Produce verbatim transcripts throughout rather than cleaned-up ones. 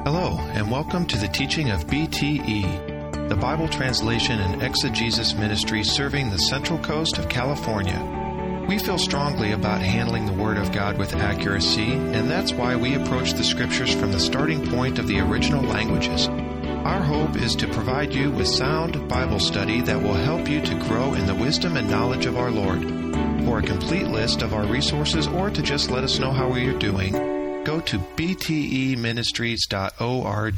Hello, and welcome to the teaching of B T E, the Bible Translation and Exegesis Ministry serving the Central Coast of California. We feel strongly about handling the Word of God with accuracy, and that's why we approach the Scriptures from the starting point of the original languages. Our hope is to provide you with sound Bible study that will help you to grow in the wisdom and knowledge of our Lord. For a complete list of our resources or to just let us know how we are doing, go to b t e ministries dot org.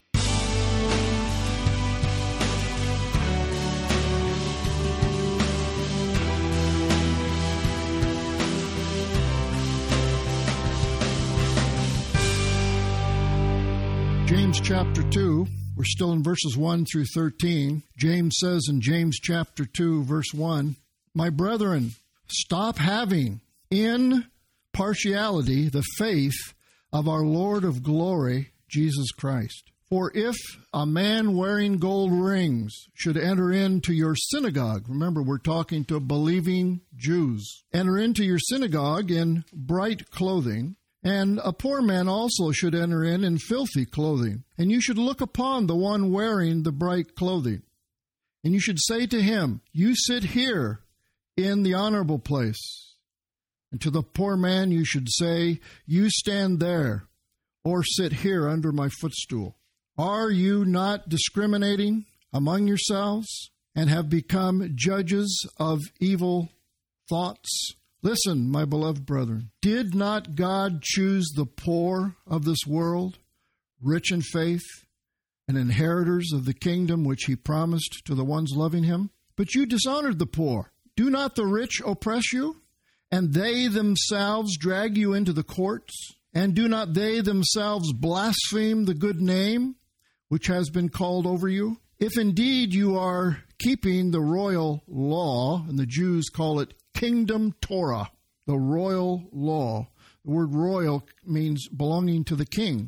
James chapter two, we're still in verses one through thirteen. James says in James chapter two, verse one, "My brethren, stop having in partiality the faith of our Lord of glory, Jesus Christ. For if a man wearing gold rings should enter into your synagogue," remember we're talking to believing Jews, "enter into your synagogue in bright clothing, and a poor man also should enter in in filthy clothing, and you should look upon the one wearing the bright clothing, and you should say to him, you sit here in the honorable place. And to the poor man you should say, you stand there, or sit here under my footstool. Are you not discriminating among yourselves, and have become judges of evil thoughts? Listen, my beloved brethren, did not God choose the poor of this world, rich in faith, and inheritors of the kingdom which he promised to the ones loving him? But you dishonored the poor. Do not the rich oppress you? And they themselves drag you into the courts? And do not they themselves blaspheme the good name which has been called over you? If indeed you are keeping the royal law, and the Jews call it Kingdom Torah, the royal law. The word royal means belonging to the king.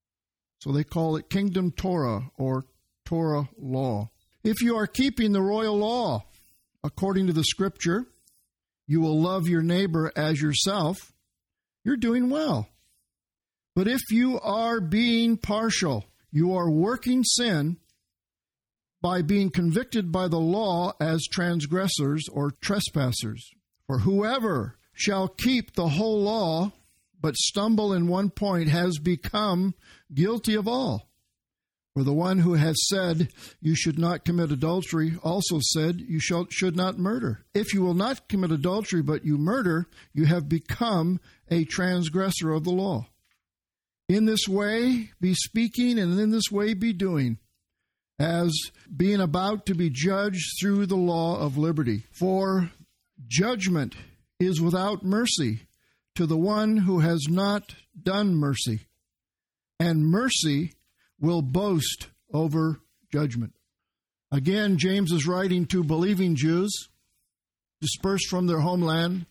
So they call it Kingdom Torah or Torah law. If you are keeping the royal law, according to the Scripture, you will love your neighbor as yourself, you're doing well. But if you are being partial, you are working sin by being convicted by the law as transgressors or trespassers. For whoever shall keep the whole law, but stumble in one point, has become guilty of all. For the one who has said, you should not commit adultery, also said, you shall, should not murder. If you will not commit adultery, but you murder, you have become a transgressor of the law. In this way be speaking, and in this way be doing, as being about to be judged through the law of liberty. For judgment is without mercy to the one who has not done mercy, and mercy will boast over judgment. Again, James is writing to believing Jews dispersed from their homeland,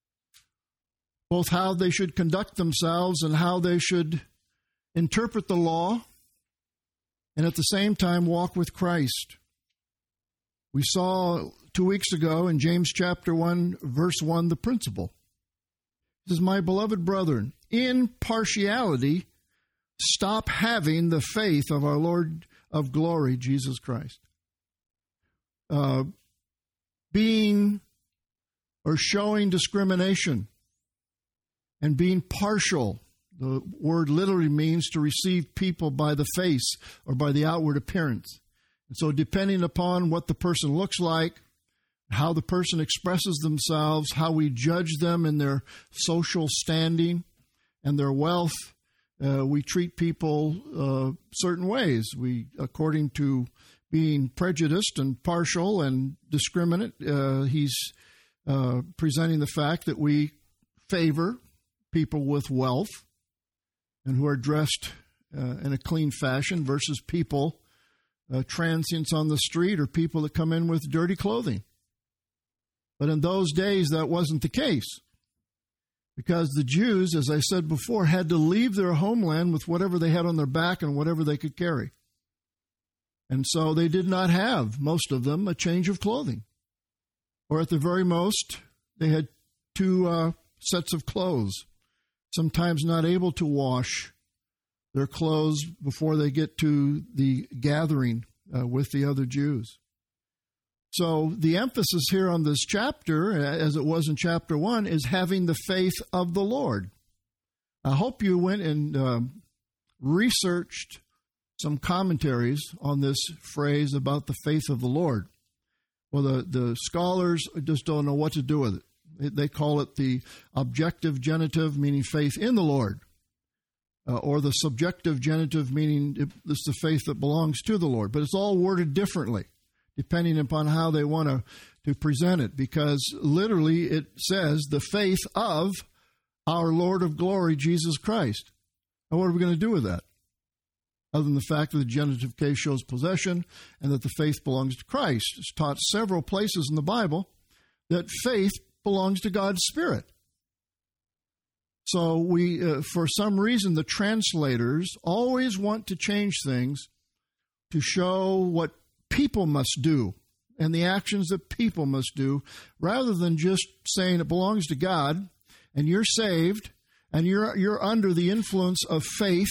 both how they should conduct themselves and how they should interpret the law, and at the same time walk with Christ. We saw two weeks ago in James chapter one, verse one, the principle. It says, my beloved brethren, in partiality, stop having the faith of our Lord of glory, Jesus Christ. Uh, being or showing discrimination and being partial. The word literally means to receive people by the face or by the outward appearance. And so depending upon what the person looks like, how the person expresses themselves, how we judge them in their social standing and their wealth, uh, we treat people uh, certain ways. We, according to being prejudiced and partial and discriminate, uh, he's uh, presenting the fact that we favor people with wealth and who are dressed uh, in a clean fashion versus people, uh, transients on the street or people that come in with dirty clothing. But in those days, that wasn't the case, because the Jews, as I said before, had to leave their homeland with whatever they had on their back and whatever they could carry. And so they did not have, most of them, a change of clothing. Or at the very most, they had two uh, sets of clothes, sometimes not able to wash their clothes before they get to the gathering uh, with the other Jews. So the emphasis here on this chapter, as it was in chapter one, is having the faith of the Lord. I hope you went and uh, researched some commentaries on this phrase about the faith of the Lord. Well, the, the scholars just don't know what to do with it. They call it the objective genitive, meaning faith in the Lord, uh, or the subjective genitive, meaning it's the faith that belongs to the Lord. But it's all worded differently, depending upon how they want to, to present it, because literally it says the faith of our Lord of glory, Jesus Christ. Now, what are we going to do with that? Other than the fact that the genitive case shows possession and that the faith belongs to Christ. It's taught several places in the Bible that faith belongs to God's Spirit. So we, uh, for some reason, the translators always want to change things to show what people must do and the actions that people must do, rather than just saying it belongs to God and you're saved and you're you're under the influence of faith,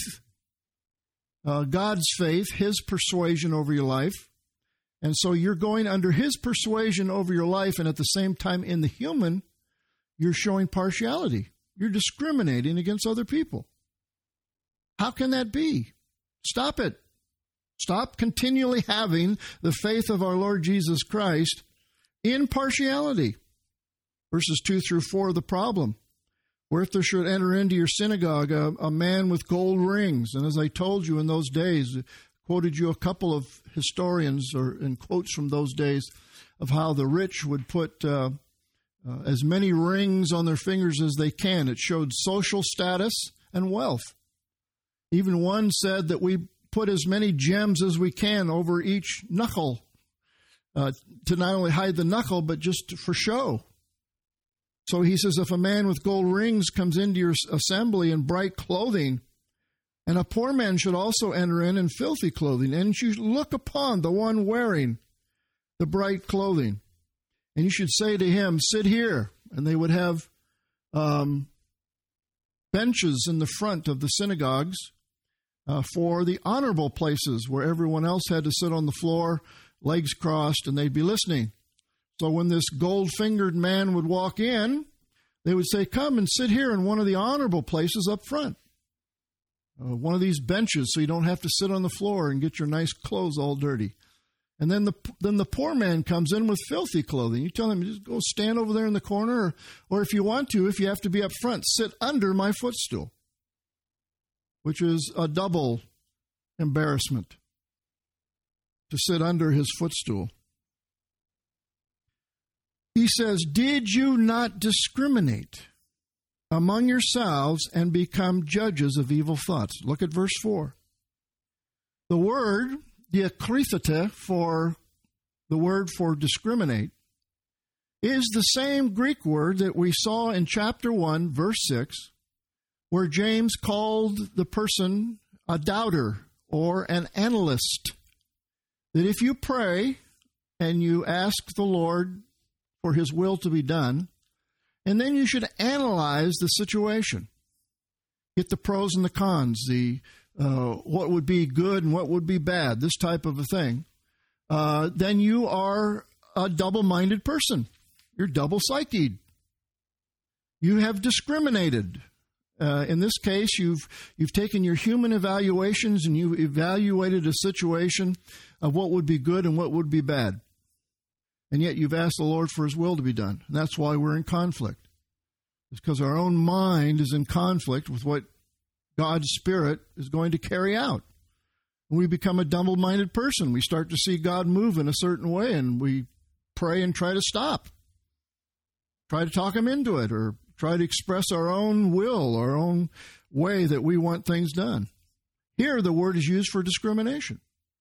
uh, God's faith, His persuasion over your life. And so you're going under His persuasion over your life, and at the same time in the human, you're showing partiality. You're discriminating against other people. How can that be? Stop it. Stop continually having the faith of our Lord Jesus Christ in partiality. Verses two through four are the problem. Where if there should enter into your synagogue a, a man with gold rings, and as I told you in those days, quoted you a couple of historians or in quotes from those days of how the rich would put uh, uh, as many rings on their fingers as they can. It showed social status and wealth. Even one said that we put as many gems as we can over each knuckle uh, to not only hide the knuckle, but just for show. So he says, if a man with gold rings comes into your assembly in bright clothing, and a poor man should also enter in in filthy clothing, and you look upon the one wearing the bright clothing, and you should say to him, sit here. And they would have um, benches in the front of the synagogues uh, for the honorable places where everyone else had to sit on the floor, legs crossed, and they'd be listening. So when this gold-fingered man would walk in, they would say, come and sit here in one of the honorable places up front. Uh, one of these benches, so you don't have to sit on the floor and get your nice clothes all dirty. And then the then the poor man comes in with filthy clothing. You tell him, just go stand over there in the corner, or, or if you want to, if you have to be up front, sit under my footstool, which is a double embarrassment to sit under his footstool. He says, did you not discriminate among yourselves and become judges of evil thoughts? Look at verse four. The word, diakrithete, for the word for discriminate, is the same Greek word that we saw in chapter one, verse six, where James called the person a doubter or an analyst. That if you pray and you ask the Lord for His will to be done, and then you should analyze the situation. Get the pros and the cons, the uh, what would be good and what would be bad, this type of a thing. Uh, then you are a double-minded person. You're double-psyched. You have discriminated. Uh, in this case, you've you've taken your human evaluations and you've evaluated a situation of what would be good and what would be bad. And yet you've asked the Lord for His will to be done. And that's why we're in conflict. It's because our own mind is in conflict with what God's Spirit is going to carry out. And we become a double-minded person. We start to see God move in a certain way, and we pray and try to stop. Try to talk Him into it, or try to express our own will, our own way that we want things done. Here, the word is used for discrimination.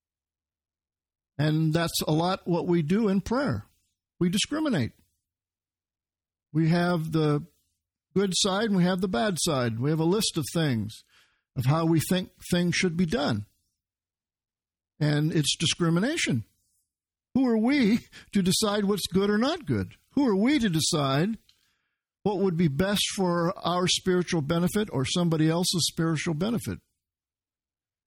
And that's a lot what we do in prayer. We discriminate. We have the good side and we have the bad side. We have a list of things, of how we think things should be done. And it's discrimination. Who are we to decide what's good or not good? Who are we to decide what would be best for our spiritual benefit or somebody else's spiritual benefit?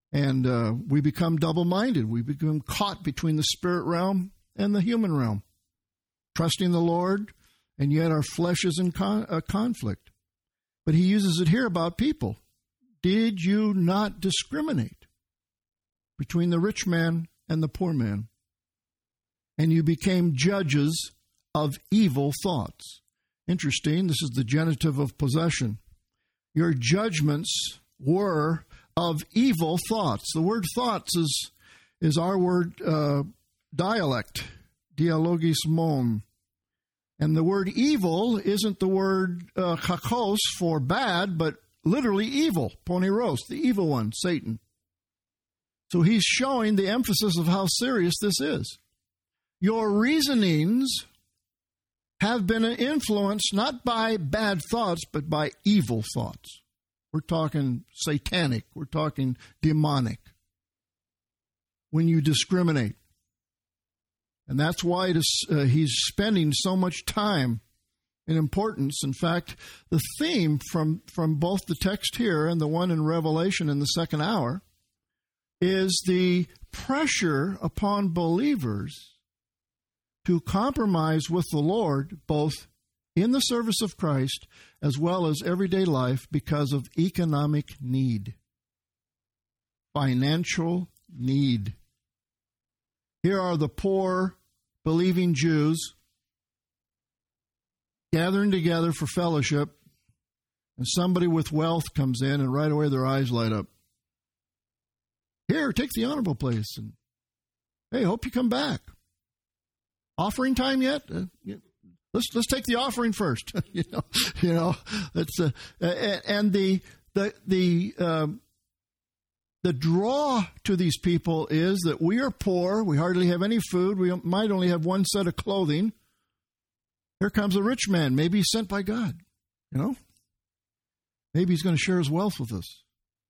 And uh, we become double-minded. We become caught between the spirit realm and the human realm, trusting the Lord, and yet our flesh is in con- uh, conflict. But he uses it here about people. Did you not discriminate between the rich man and the poor man? And you became judges of evil thoughts. Interesting, this is the genitive of possession. Your judgments were of evil thoughts. The word thoughts is, is our word uh, dialect, dialogismon. And the word evil isn't the word uh, kakos for bad, but literally evil, poneros, the evil one, Satan. So he's showing the emphasis of how serious this is. Your reasonings have been influenced not by bad thoughts, but by evil thoughts. We're talking satanic. We're talking demonic. When you discriminate. And that's why it is, uh, he's spending so much time and importance. In fact, the theme from, from both the text here and the one in Revelation in the second hour is the pressure upon believers to compromise with the Lord, both in the service of Christ as well as everyday life, because of economic need, financial need. Here are the poor, believing Jews gathering together for fellowship, and somebody with wealth comes in, and right away their eyes light up. Here, take the honorable place, and hey, hope you come back. Offering time yet? Uh, let's let's take the offering first. you know, you know. That's uh, and the the the um, the draw to these people is that we are poor. We hardly have any food. We might only have one set of clothing. Here comes a rich man. Maybe he's sent by God. You know, maybe he's going to share his wealth with us.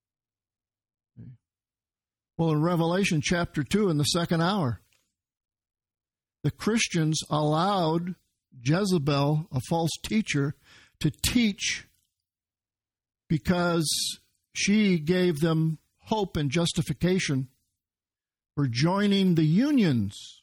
Well, in Revelation chapter two, in the second hour, the Christians allowed Jezebel, a false teacher, to teach because she gave them hope and justification for joining the unions.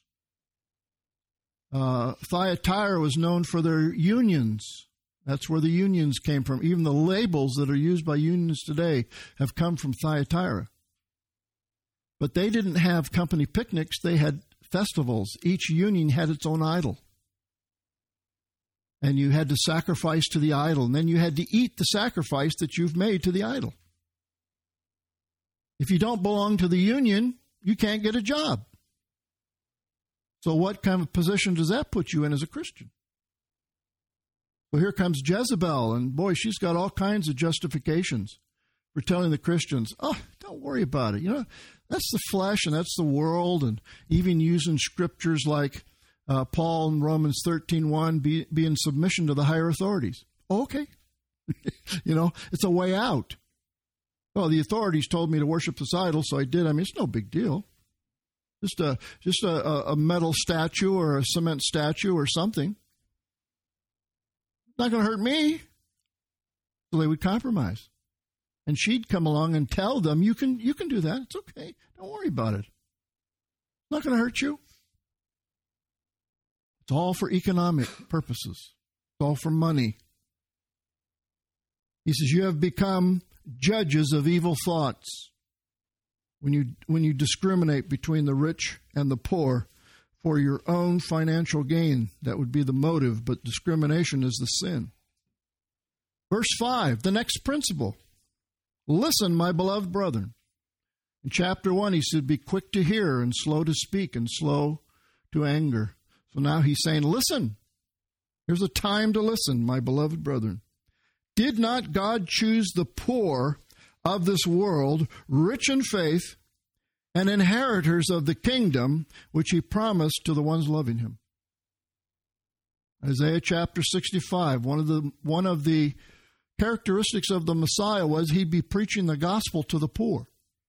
Uh, Thyatira was known for their unions. That's where the unions came from. Even the labels that are used by unions today have come from Thyatira. But they didn't have company picnics. They had festivals. Each union had its own idol. And you had to sacrifice to the idol. And then you had to eat the sacrifice that you've made to the idol. If you don't belong to the union, you can't get a job. So what kind of position does that put you in as a Christian? Well, here comes Jezebel, and boy, she's got all kinds of justifications for telling the Christians, oh, don't worry about it. You know, that's the flesh and that's the world, and even using scriptures like uh, Paul in Romans thirteen one, be, be in submission to the higher authorities. Oh, okay. You know, it's a way out. Well, the authorities told me to worship this idol, so I did. I mean, it's no big deal. Just a just a, a metal statue or a cement statue or something. Not going to hurt me. So they would compromise. And she'd come along and tell them, you can you can do that. It's okay. Don't worry about it. It's not going to hurt you. It's all for economic purposes. It's all for money. He says, you have become judges of evil thoughts when you when you discriminate between the rich and the poor for your own financial gain. That would be the motive, but discrimination is the sin. Verse five, the next principle. Listen, my beloved brethren. In chapter one, he said, be quick to hear and slow to speak and slow to anger. So now he's saying, listen. Here's a time to listen, my beloved brethren. Did not God choose the poor of this world, rich in faith, and inheritors of the kingdom, which he promised to the ones loving him? Isaiah chapter sixty-five, one of the one of the characteristics of the Messiah was he'd be preaching the gospel to the poor.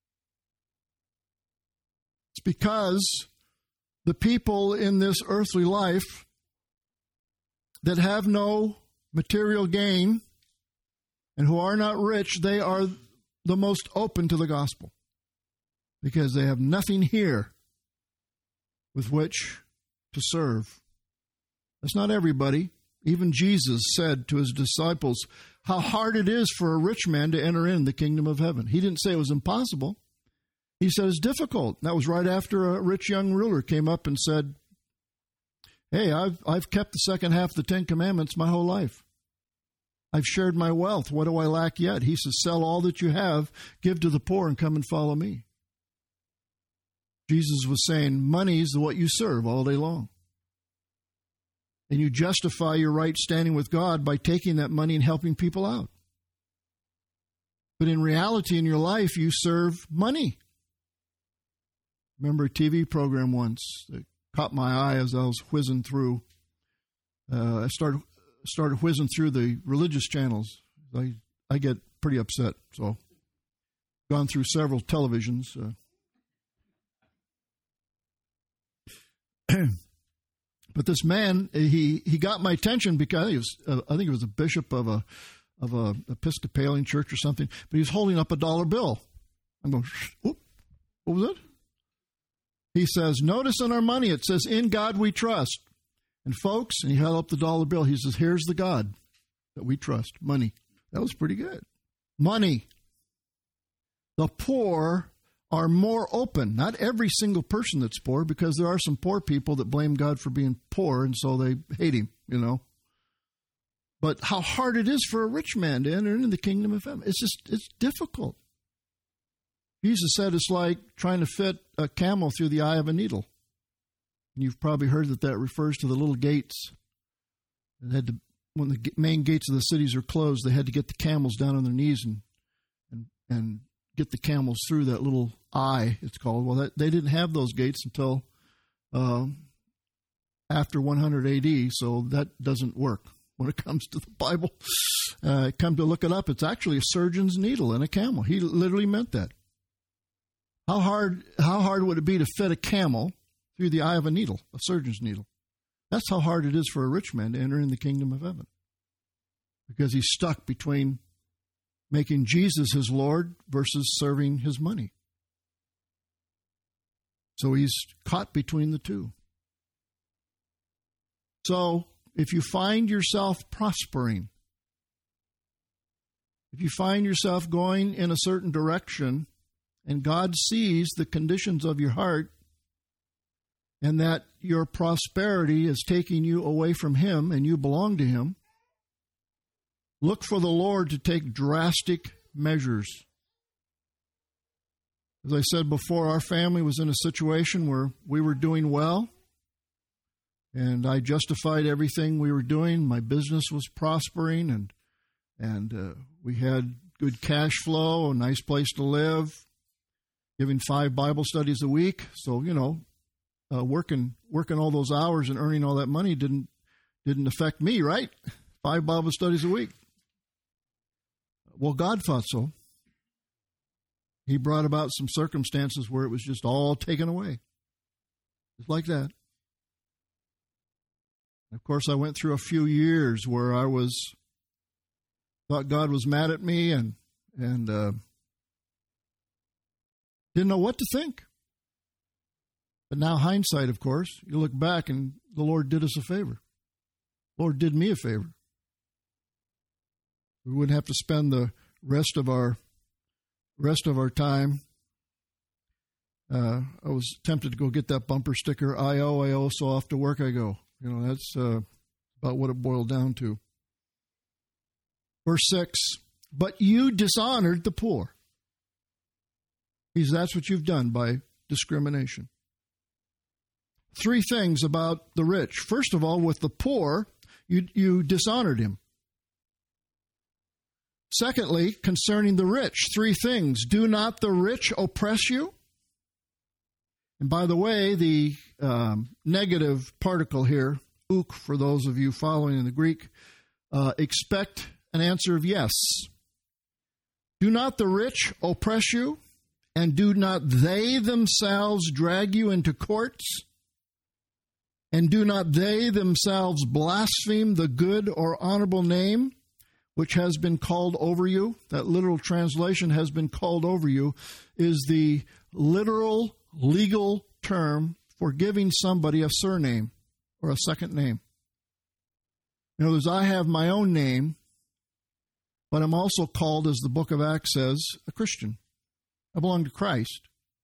It's because the people in this earthly life that have no material gain and who are not rich, they are the most open to the gospel. because they have nothing here with which to serve. That's not everybody. Even Jesus said to his disciples how hard it is for a rich man to enter in the kingdom of heaven. He didn't say it was impossible. He said it's difficult. That was right after a rich young ruler came up and said, hey, I've, I've kept the second half of the Ten Commandments my whole life. I've shared my wealth. What do I lack yet? He says, sell all that you have, give to the poor, and come and follow me. Jesus was saying, money is what you serve all day long. And you justify your right standing with God by taking that money and helping people out. But in reality, in your life, you serve money. Remember a T V program once that caught my eye as I was whizzing through. Uh, I started started whizzing through the religious channels. I I get pretty upset, so gone through several televisions. Uh, But this man, he, he got my attention because he was, uh, I think he was a bishop of a of a Episcopalian church or something. But he was holding up a dollar bill. I'm going, whoop, what was it? He says, notice on our money it says, "In God we trust." And folks, and he held up the dollar bill. He says, "Here's the God that we trust." Money. That was pretty good. Money. The poor are more open. Not every single person that's poor, because there are some poor people that blame God for being poor, and so they hate him, you know. But how hard it is for a rich man to enter into the kingdom of heaven. It's just, it's difficult. Jesus said it's like trying to fit a camel through the eye of a needle. And you've probably heard that that refers to the little gates. That had to, when the main gates of the cities are closed, they had to get the camels down on their knees and and and get the camels through that little eye, it's called. Well, that, they didn't have those gates until uh, after one hundred A D, so that doesn't work when it comes to the Bible. Uh, come to look it up, it's actually a surgeon's needle in a camel. He literally meant that. How hard, how hard would it be to fit a camel through the eye of a needle, a surgeon's needle? That's how hard it is for a rich man to enter in the kingdom of heaven, because he's stuck between making Jesus his Lord versus serving his money. So he's caught between the two. So if you find yourself prospering, if you find yourself going in a certain direction, and God sees the conditions of your heart, and that your prosperity is taking you away from him and you belong to him, look for the Lord to take drastic measures. As I said before, our family was in a situation where we were doing well, and I justified everything we were doing. My business was prospering, and and uh, we had good cash flow, a nice place to live, giving five Bible studies a week. So, you know, uh, working working all those hours and earning all that money didn't didn't affect me, right? Five Bible studies a week. Well, God thought so. He brought about some circumstances where it was just all taken away. Just like that. Of course, I went through a few years where I was, thought God was mad at me and, and uh, didn't know what to think. But now hindsight, of course, you look back and the Lord did us a favor. The Lord did me a favor. We wouldn't have to spend the rest of our rest of our time. Uh, I was tempted to go get that bumper sticker. I owe, I owe, so off to work I go. You know, that's uh, about what it boiled down to. Verse six, but you dishonored the poor. He says that's what you've done by discrimination. Three things about the rich. First of all, with the poor, you, you dishonored him. Secondly, concerning the rich, three things. Do not the rich oppress you? And by the way, the um, negative particle here, uk, for those of you following in the Greek, uh, expect an answer of yes. Do not the rich oppress you? And do not they themselves drag you into courts? And do not they themselves blaspheme the good or honorable name which has been called over you, that literal translation, has been called over you, is the literal legal term for giving somebody a surname or a second name. In other words, I have my own name, but I'm also called, as the book of Acts says, a Christian. I belong to Christ.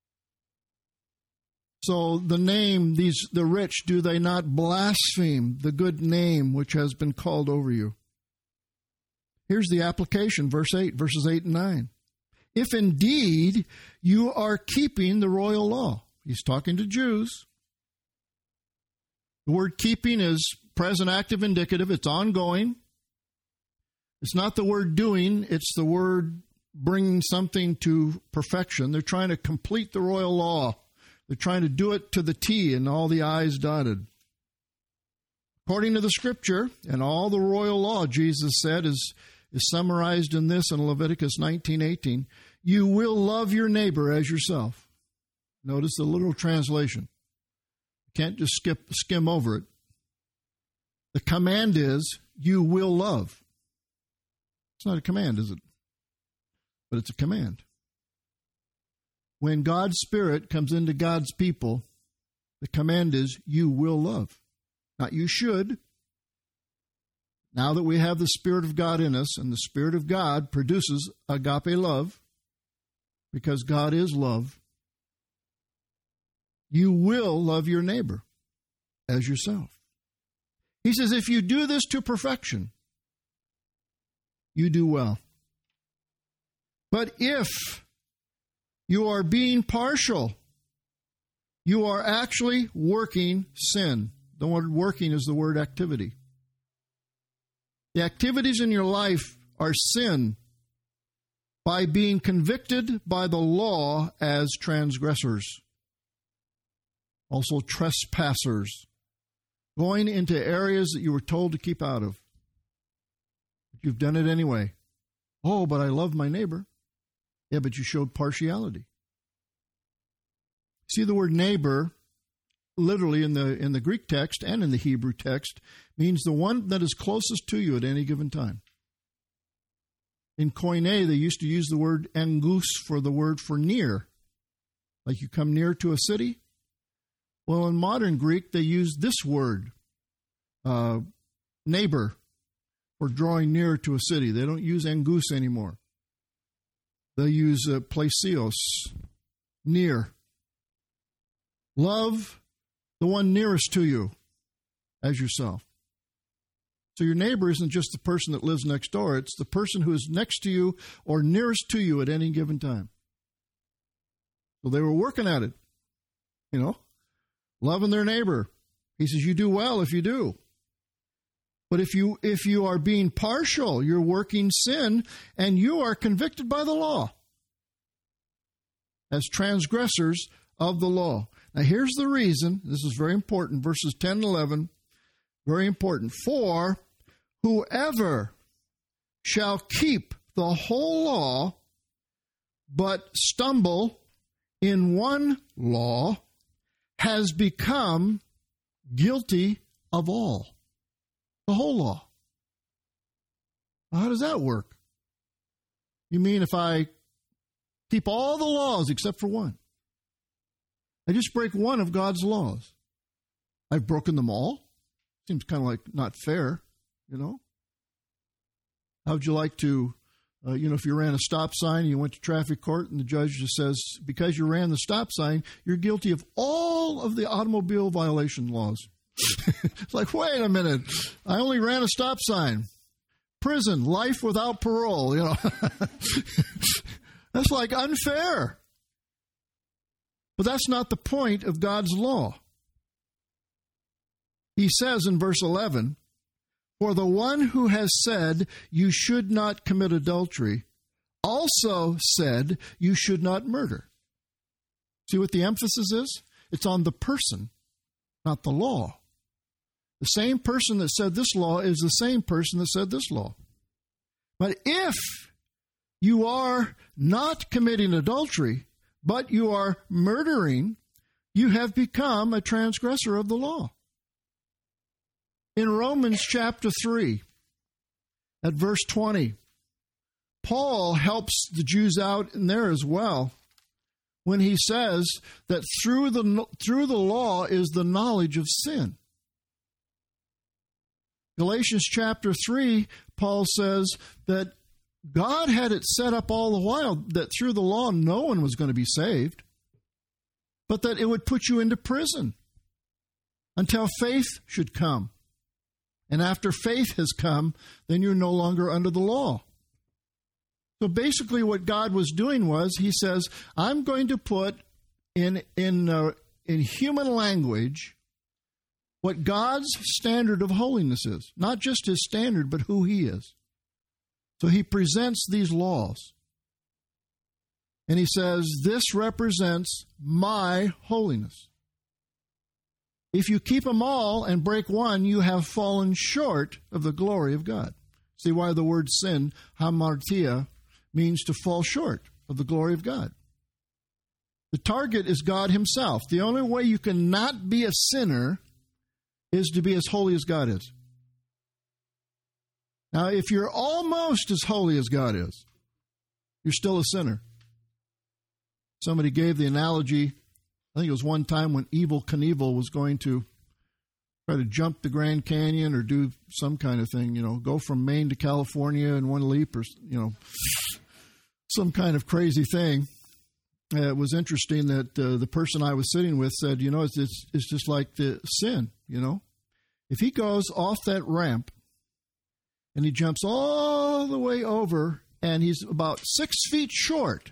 So the name, these the rich, do they not blaspheme the good name which has been called over you? Here's the application, verse eight, verses eight and nine. If indeed you are keeping the royal law. He's talking to Jews. The word keeping is present active indicative. It's ongoing. It's not the word doing. It's the word bringing something to perfection. They're trying to complete the royal law. They're trying to do it to the T and all the I's dotted. According to the Scripture and all the royal law, Jesus said, is, is summarized in this in Leviticus nineteen eighteen. You will love your neighbor as yourself. Notice the literal translation. You can't just skip skim over it. The command is, you will love. It's not a command, is it? But it's a command. When God's Spirit comes into God's people, the command is, you will love. Not you should. Now that we have the Spirit of God in us, and the Spirit of God produces agape love, because God is love, you will love your neighbor as yourself. He says, if you do this to perfection, you do well. But if you are being partial, you are actually working sin. The word working is the word activity. The activities in your life are sin by being convicted by the law as transgressors. Also trespassers. Going into areas that you were told to keep out of. But you've done it anyway. Oh, but I love my neighbor. Yeah, but you showed partiality. See, the word neighbor, literally in the in the Greek text and in the Hebrew text, means the one that is closest to you at any given time. In Koine, they used to use the word engus for the word for near. Like you come near to a city. Well, in modern Greek, they use this word, uh, neighbor, for drawing near to a city. They don't use engus anymore. They use uh, plesios, near. Love the one nearest to you as yourself. So your neighbor isn't just the person that lives next door. It's the person who is next to you or nearest to you at any given time. So they were working at it, you know, loving their neighbor. He says, you do well if you do. But if you if you are being partial, you're working sin, and you are convicted by the law as transgressors of the law. Now, here's the reason. This is very important. Verses ten and eleven, very important. For whoever shall keep the whole law, but stumble in one law, has become guilty of all. The whole law. Well, how does that work? You mean if I keep all the laws except for one? I just break one of God's laws. I've broken them all? Seems kind of like not fair, you know? How would you like to, uh, you know, if you ran a stop sign and you went to traffic court and the judge just says, because you ran the stop sign, you're guilty of all of the automobile violation laws. It's like, wait a minute. I only ran a stop sign. Prison, life without parole, you know. That's like unfair. But that's not the point of God's law. He says in verse eleven, for the one who has said you should not commit adultery also said you should not murder. See what the emphasis is? It's on the person, not the law. The same person that said this law is the same person that said this law. But if you are not committing adultery, but you are murdering, you have become a transgressor of the law. In Romans chapter three, At verse twenty, Paul helps the Jews out in there as well when he says that through the, through the law is the knowledge of sin. Galatians chapter three, Paul says that God had it set up all the while that through the law no one was going to be saved, but that it would put you into prison until faith should come. And after faith has come, then you're no longer under the law. So basically what God was doing was, he says, I'm going to put in, in, uh, in human language what God's standard of holiness is. Not just his standard, but who he is. So he presents these laws. And he says, this represents my holiness. If you keep them all and break one, you have fallen short of the glory of God. See why the word sin, hamartia, means to fall short of the glory of God. The target is God himself. The only way you can not be a sinner is to be as holy as God is. Now, if you're almost as holy as God is, you're still a sinner. Somebody gave the analogy, I think it was one time when Evel Knievel was going to try to jump the Grand Canyon or do some kind of thing, you know, go from Maine to California in one leap or, you know, some kind of crazy thing. Uh, it was interesting that uh, the person I was sitting with said, you know, it's, it's, it's just like the sin, you know. If he goes off that ramp and he jumps all the way over and he's about six feet short,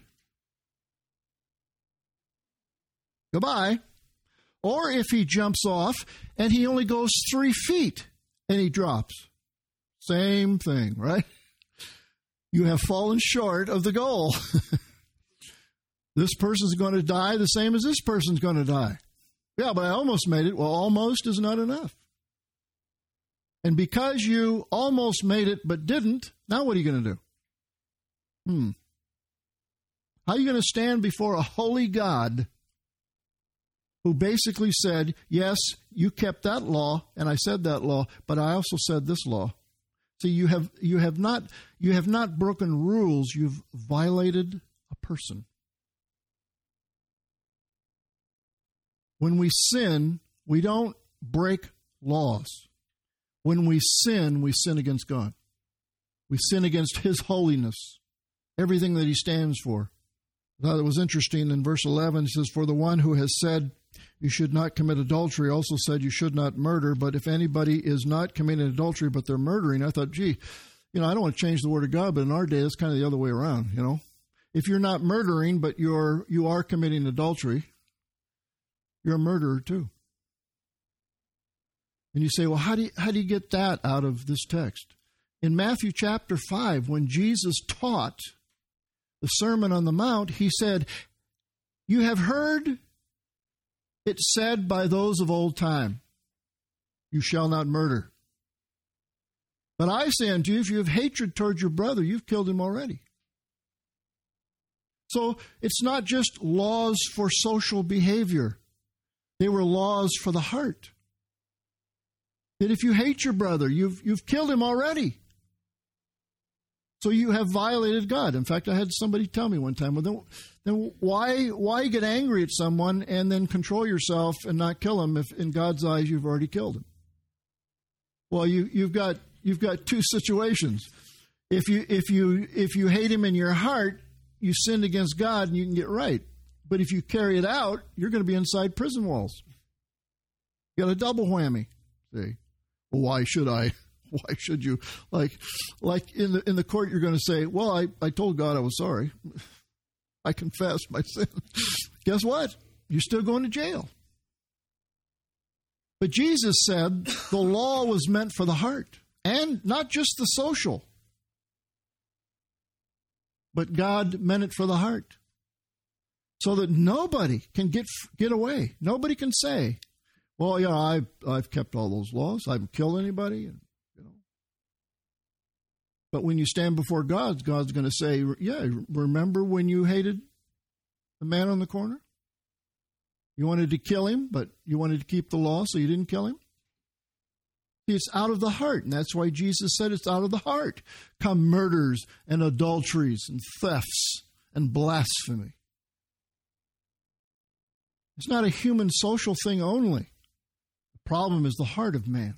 goodbye. Or if he jumps off and he only goes three feet and he drops. Same thing, right? You have fallen short of the goal. This person's going to die the same as this person's going to die. Yeah, but I almost made it. Well, almost is not enough. And because you almost made it but didn't, now what are you going to do? Hmm. How are you going to stand before a holy God who basically said, yes, you kept that law, and I said that law, but I also said this law. See, you have you have not you have not broken rules, you've violated a person. When we sin, we don't break laws. When we sin, we sin against God. We sin against his holiness, everything that he stands for. I thought it was interesting in verse eleven, it says, for the one who has said you should not commit adultery also said you should not murder, but if anybody is not committing adultery but they're murdering, I thought, gee, you know, I don't want to change the word of God, but in our day it's kind of the other way around, you know. If you're not murdering but you're you are committing adultery, you're a murderer too. And you say, well, how do you, how do you get that out of this text? In Matthew chapter five, when Jesus taught the Sermon on the Mount, he said, you have heard it said by those of old time, you shall not murder. But I say unto you, if you have hatred towards your brother, you've killed him already. So it's not just laws for social behavior. They were laws for the heart. That if you hate your brother, you've, you've killed him already. So you have violated God. In fact, I had somebody tell me one time, well, then, then why why get angry at someone and then control yourself and not kill him if in God's eyes you've already killed him? Well, you, you've got you've got two situations. If you if you if you hate him in your heart, you sinned against God and you can get right. But if you carry it out, you're going to be inside prison walls. You got a double whammy. See, well, why should I? Why should you? Like, like in the in the court, you're going to say, well, I, I told God I was sorry. I confessed my sin. Guess what? You're still going to jail. But Jesus said the law was meant for the heart, and not just the social. But God meant it for the heart. So that nobody can get get away. Nobody can say, well, yeah, I've, I've kept all those laws. I haven't killed anybody. And, you know. But when you stand before God, God's going to say, yeah, remember when you hated the man on the corner? You wanted to kill him, but you wanted to keep the law, so you didn't kill him? It's out of the heart, and that's why Jesus said it's out of the heart come murders and adulteries and thefts and blasphemy. It's not a human social thing only. The problem is the heart of man.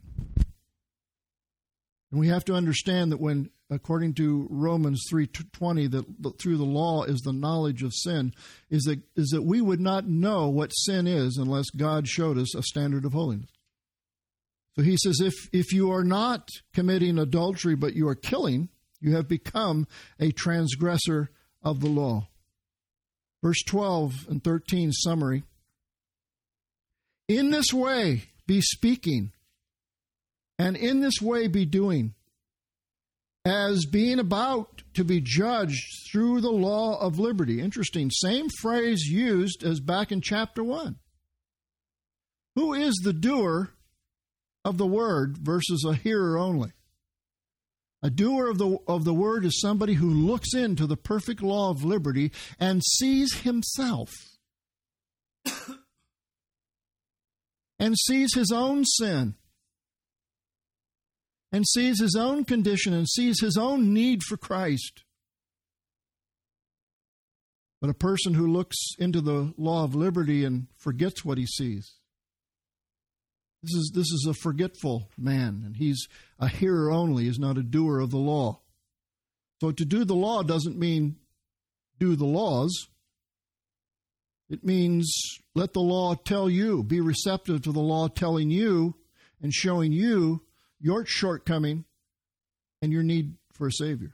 And we have to understand that when, according to Romans three twenty, that through the law is the knowledge of sin, is that, is that we would not know what sin is unless God showed us a standard of holiness. So he says, if, if you are not committing adultery, but you are killing, you have become a transgressor of the law. Verse twelve and thirteen summary. In this way be speaking, and in this way be doing, as being about to be judged through the law of liberty. Interesting. Same phrase used as back in chapter one. Who is the doer of the word versus a hearer only? A doer of the, of the word is somebody who looks into the perfect law of liberty and sees himself and sees his own sin and sees his own condition and sees his own need for Christ. But a person who looks into the law of liberty and forgets what he sees, This is this is a forgetful man, and he's a hearer only, is not a doer of the law. So to do the law doesn't mean do the laws. It means let the law tell you, be receptive to the law telling you and showing you your shortcoming and your need for a Savior.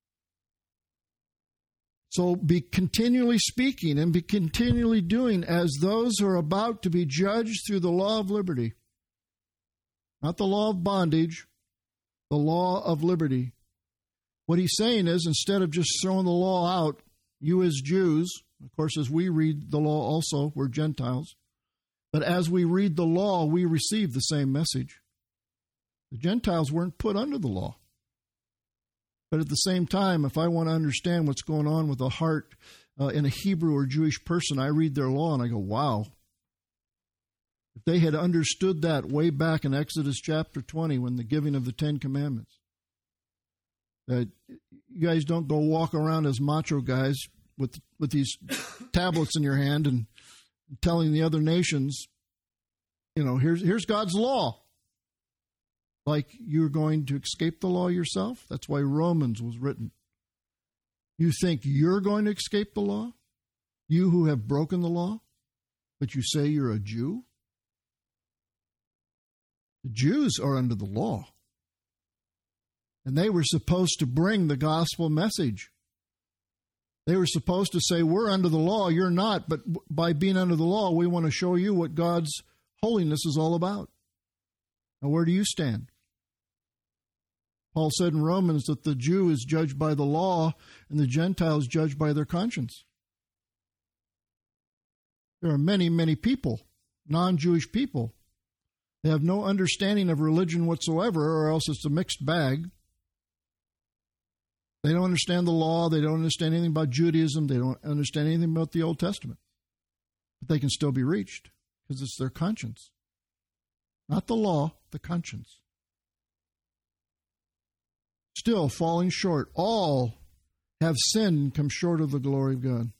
So be continually speaking and be continually doing as those who are about to be judged through the law of liberty. Not the law of bondage, the law of liberty. What he's saying is, instead of just throwing the law out, you as Jews, of course, as we read the law also, we're Gentiles, but as we read the law, we receive the same message. The Gentiles weren't put under the law. But at the same time, if I want to understand what's going on with the heart uh, in a Hebrew or Jewish person, I read their law and I go, wow. If they had understood that way back in Exodus chapter twenty, when the giving of the Ten Commandments, that you guys don't go walk around as macho guys with with these tablets in your hand and telling the other nations, you know, here's here's God's law. Like you're going to escape the law yourself? That's why Romans was written. You think you're going to escape the law? You who have broken the law, but you say you're a Jew? The Jews are under the law. And they were supposed to bring the gospel message. They were supposed to say, we're under the law, you're not, but by being under the law, we want to show you what God's holiness is all about. Now, where do you stand? Paul said in Romans that the Jew is judged by the law and the Gentile is judged by their conscience. There are many, many people, non-Jewish people. They have no understanding of religion whatsoever, or else it's a mixed bag. They don't understand the law. They don't understand anything about Judaism. They don't understand anything about the Old Testament. But they can still be reached because it's their conscience. Not the law, the conscience. Still falling short. All have sinned and come short of the glory of God.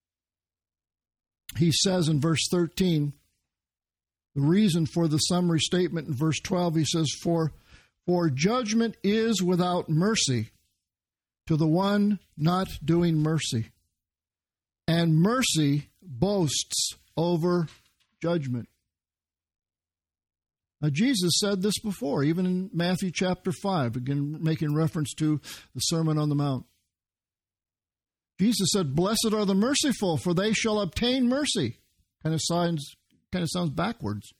He says in verse thirteen, the reason for the summary statement in verse twelve, he says, For, for judgment is without mercy to the one not doing mercy, and mercy boasts over judgment. Now, Jesus said this before, even in Matthew chapter five, again making reference to the Sermon on the Mount. Jesus said, Blessed are the merciful, for they shall obtain mercy. Kind of sounds, kind of sounds backwards.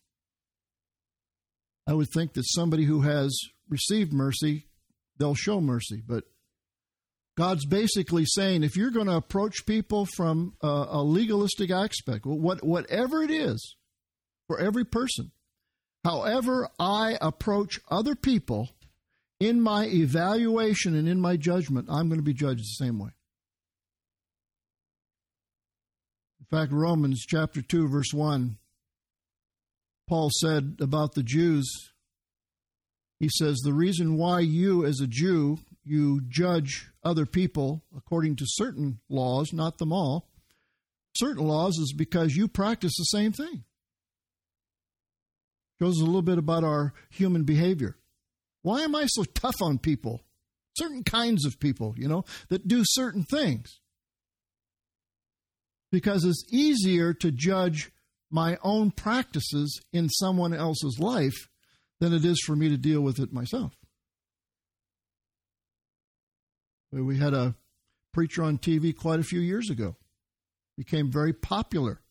I would think that somebody who has received mercy, they'll show mercy. But God's basically saying, if you're going to approach people from a, a legalistic aspect, what, whatever it is, for every person, however I approach other people in my evaluation and in my judgment, I'm going to be judged the same way. In fact, Romans chapter two, verse one, Paul said about the Jews, He says, the reason why you as a Jew, you judge other people according to certain laws, not them all, certain laws is because you practice the same thing. Shows a little bit about our human behavior. Why am I so tough on people? Certain kinds of people, you know, that do certain things. Because it's easier to judge my own practices in someone else's life than it is for me to deal with it myself. We had a preacher on T V quite a few years ago. Became very popular.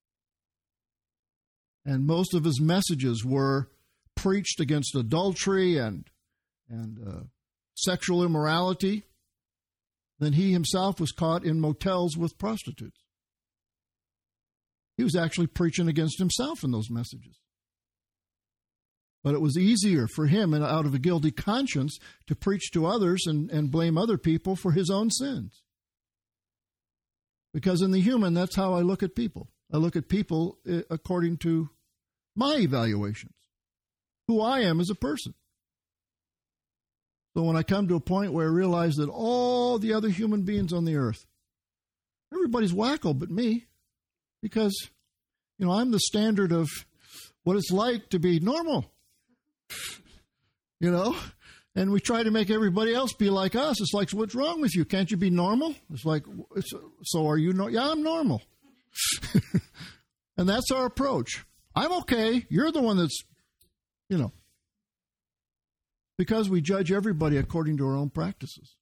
And most of his messages were preached against adultery and, and uh, sexual immorality. Then he himself was caught in motels with prostitutes. He was actually preaching against himself in those messages. But it was easier for him, and out of a guilty conscience, to preach to others and, and blame other people for his own sins. Because in the human, that's how I look at people. I look at people according to my evaluations, who I am as a person. So when I come to a point where I realize that all the other human beings on the earth, everybody's wacko but me, because, you know, I'm the standard of what it's like to be normal. You know, and we try to make everybody else be like us. It's like, so what's wrong with you? Can't you be normal? It's like, it's, so are you? No- yeah, I'm normal. And that's our approach. I'm okay. You're the one that's, you know, because we judge everybody according to our own practices.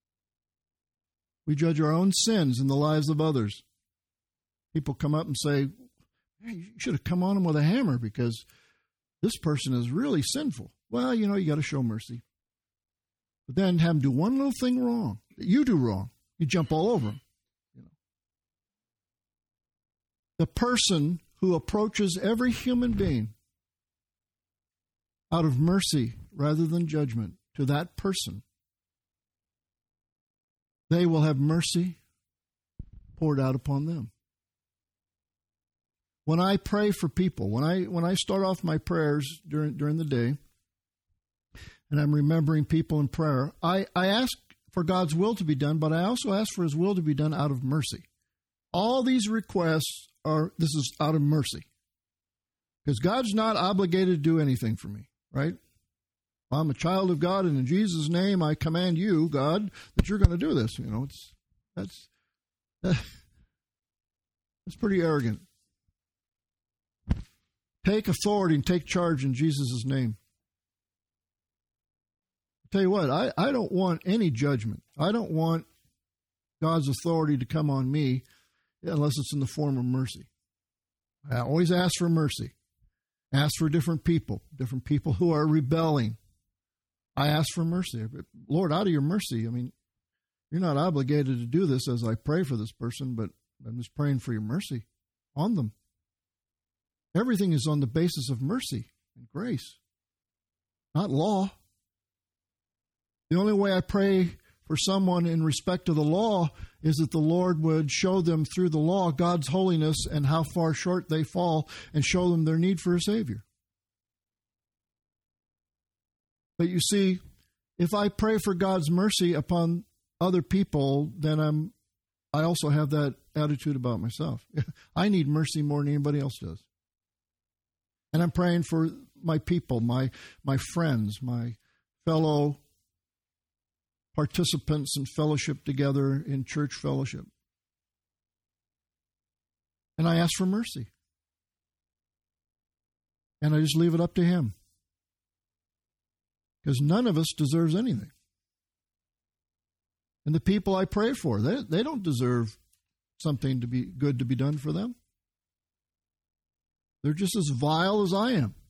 We judge our own sins in the lives of others. People come up and say, hey, you should have come on them with a hammer because this person is really sinful. Well, you know, you got to show mercy. But then have them do one little thing wrong that you do wrong. You jump all over them. You know. The person who approaches every human being out of mercy rather than judgment to that person, they will have mercy poured out upon them. When I pray for people, when I when I start off my prayers during during the day, and I'm remembering people in prayer, I, I ask for God's will to be done, but I also ask for his will to be done out of mercy. All these requests are, this is out of mercy. Because God's not obligated to do anything for me, right? I'm a child of God, and in Jesus' name I command you, God, that you're going to do this. You know, it's that's that's pretty arrogant. Take authority and take charge in Jesus' name. I'll tell you what, I, I don't want any judgment. I don't want God's authority to come on me unless it's in the form of mercy. I always ask for mercy. Ask for different people, different people who are rebelling. I ask for mercy. Lord, out of your mercy, I mean, you're not obligated to do this as I pray for this person, but I'm just praying for your mercy on them. Everything is on the basis of mercy and grace, not law. The only way I pray for someone in respect to the law is that the Lord would show them through the law God's holiness and how far short they fall and show them their need for a Savior. But you see, if I pray for God's mercy upon other people, then I'm, I also have that attitude about myself. I need mercy more than anybody else does. And I'm praying for my people, my my friends, my fellow participants in fellowship together in church fellowship. And I ask for mercy. And I just leave it up to him. Because none of us deserves anything. And the people I pray for, they, they don't deserve something to be good to be done for them. They're just as vile as I am.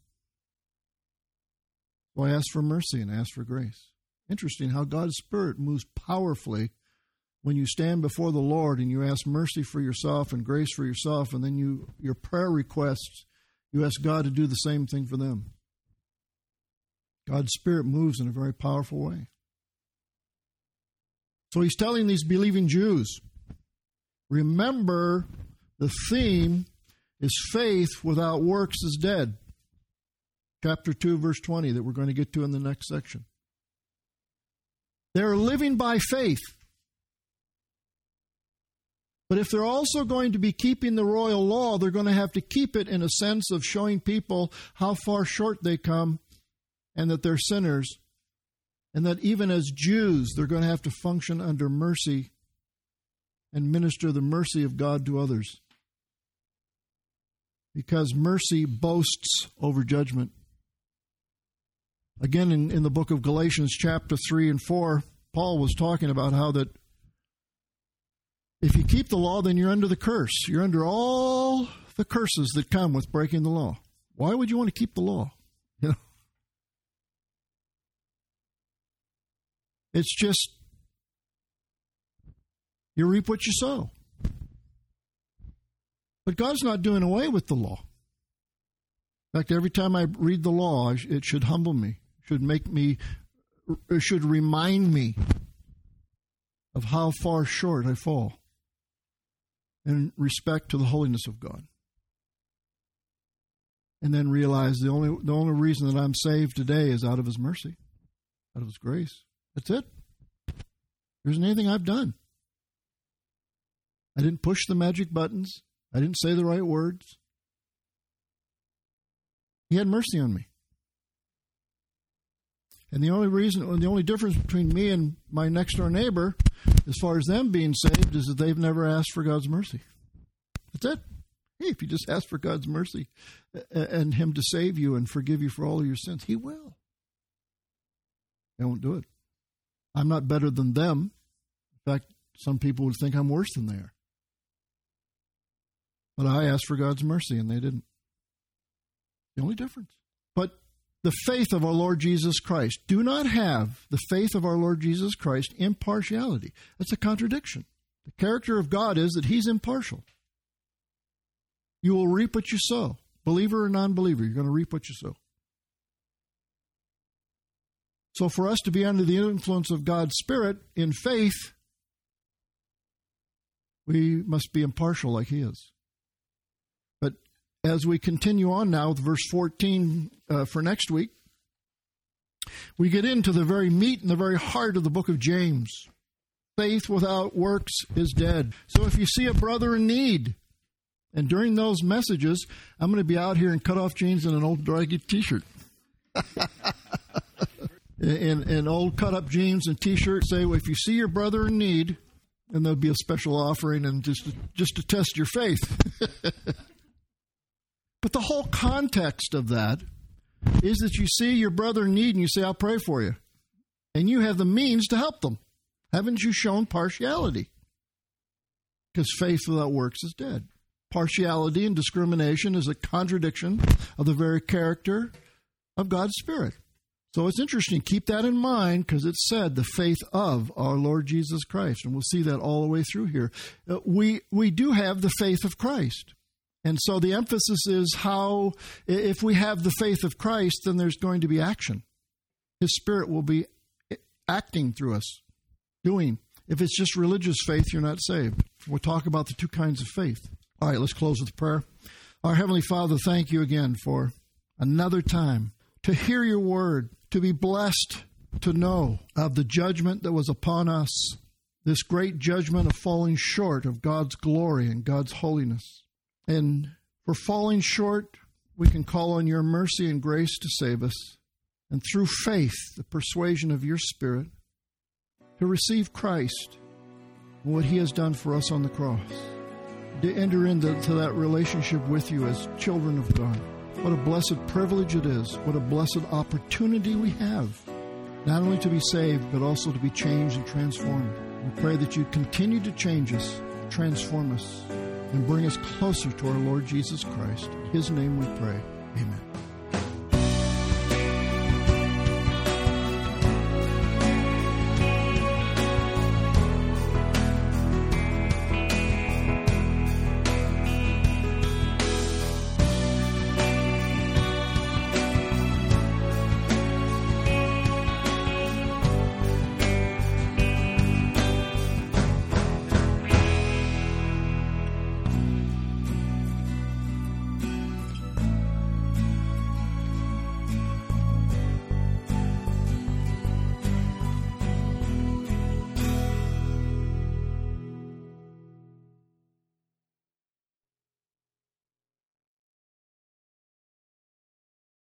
So I ask for mercy and ask for grace. Interesting how God's Spirit moves powerfully when you stand before the Lord and you ask mercy for yourself and grace for yourself, and then you your prayer requests, you ask God to do the same thing for them. God's Spirit moves in a very powerful way. So he's telling these believing Jews, remember the theme is faith without works is dead. chapter two, verse twenty, that we're going to get to in the next section. They're living by faith. But if they're also going to be keeping the royal law, they're going to have to keep it in a sense of showing people how far short they come and that they're sinners, and that even as Jews, they're going to have to function under mercy and minister the mercy of God to others. Because mercy boasts over judgment. Again, in, in the book of Galatians chapter three and four, Paul was talking about how that if you keep the law, then you're under the curse. You're under all the curses that come with breaking the law. Why would you want to keep the law? You know, it's just you reap what you sow. But God's not doing away with the law. In fact, every time I read the law, it should humble me, should make me, it should remind me of how far short I fall in respect to the holiness of God. And then realize the only the only reason that I'm saved today is out of His mercy, out of His grace. That's it. There isn't anything I've done. I didn't push the magic buttons. I didn't say the right words. He had mercy on me. And the only reason, the only difference between me and my next door neighbor, as far as them being saved, is that they've never asked for God's mercy. That's it. Hey, if you just ask for God's mercy and Him to save you and forgive you for all of your sins, He will. They won't do it. I'm not better than them. In fact, some people would think I'm worse than they are. But I asked for God's mercy, and they didn't. The only difference. But the faith of our Lord Jesus Christ. Do not have the faith of our Lord Jesus Christ impartiality. That's a contradiction. The character of God is that He's impartial. You will reap what you sow. Believer or non-believer, you're going to reap what you sow. So for us to be under the influence of God's Spirit in faith, we must be impartial like He is. But as we continue on now with verse fourteen uh, for next week, we get into the very meat and the very heart of the book of James. Faith without works is dead. So if you see a brother in need, and during those messages, I'm going to be out here in cut-off jeans and an old draggy T-shirt. in, in old cut-up jeans and T-shirt, say, well, if you see your brother in need, and there'll be a special offering and just to, just to test your faith. But the whole context of that is that you see your brother in need and you say, I'll pray for you. And you have the means to help them. Haven't you shown partiality? Because faith without works is dead. Partiality and discrimination is a contradiction of the very character of God's Spirit. So it's interesting. Keep that in mind because it said the faith of our Lord Jesus Christ. And we'll see that all the way through here. Uh, we, we do have the faith of Christ. And so the emphasis is how, if we have the faith of Christ, then there's going to be action. His Spirit will be acting through us, doing. If it's just religious faith, you're not saved. We'll talk about the two kinds of faith. All right, let's close with prayer. Our Heavenly Father, thank you again for another time to hear your word, to be blessed to know of the judgment that was upon us, this great judgment of falling short of God's glory and God's holiness. And for falling short, we can call on your mercy and grace to save us. And through faith, the persuasion of your Spirit, to receive Christ and what He has done for us on the cross. To enter into to that relationship with you as children of God. What a blessed privilege it is. What a blessed opportunity we have. Not only to be saved, but also to be changed and transformed. We pray that you continue to change us, transform us, and bring us closer to our Lord Jesus Christ. In His name we pray. Amen.